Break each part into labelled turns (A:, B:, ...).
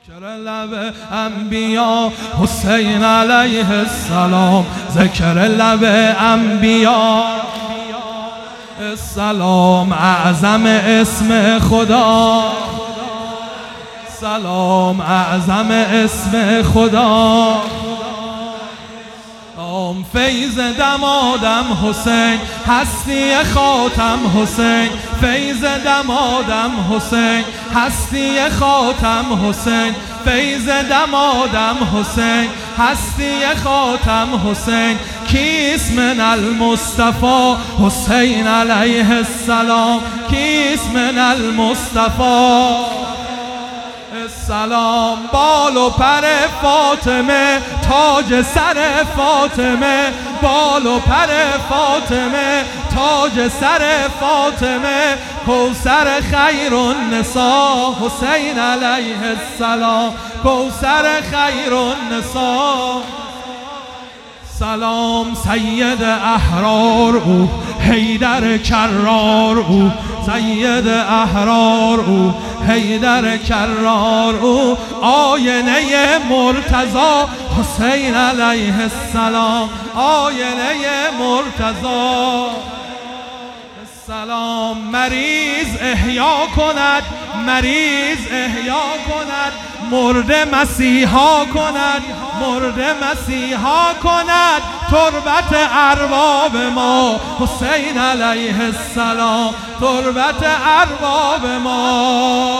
A: ذکر لب انبیا حسین علیه السلام، ذکر لب انبیا السلام، اعظم اسم خدا سلام، اعظم اسم خدا فیض دمادم حسین، هستی خاتم حسین، فیض دمادم حسین، هستی خاتم حسین، فیض دمادم حسین، هستی خاتم حسین، کیست من المصطفى حسین علیه السلام، کیست من المصطفى سلام، بال و پر فاطمه، تاج سر فاطمه، بال و پر فاطمه، تاج سر فاطمه، کوثر خیر النساء حسین علیه السلام، کوثر خیر النساء سلام، سید احرار او، حیدر کرار او، سید احرار او، حیدر کرار او، آینه مرتضی حسین علیه السلام، آینه مرتضی سلام، مریض احیا کند، مریض احیا کند، مرده مسیحا کند، مرده مسیحا کند، تربت ارباب ما حسین علیه السلام، تربت ارباب ما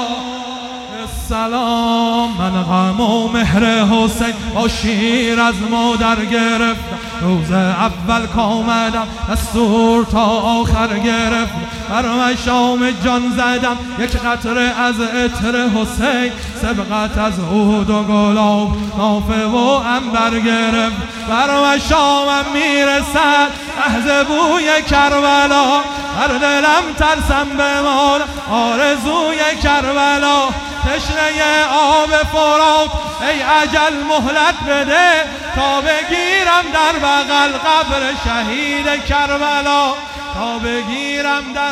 A: سلام، من غم و مهر حسین با شیر از مادر گرفتم، روز اول کامدم دستور تا آخر گرفتم، بر مشام جان زدم یک قطره از عطر حسین، سبقت از عود و گلاب نافه و عنبر گرفت، بر مشامم میرسد لحظه بوی کربلا، هر دلم ترسم بمان آرزوی کربلا، تشنه آب فرات ای اجل مهلت بده، تا بگیرم در بغل قبر شهید کربلا، تا بگیرم در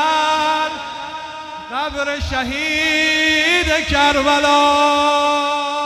A: بغل قبر شهید کربلا.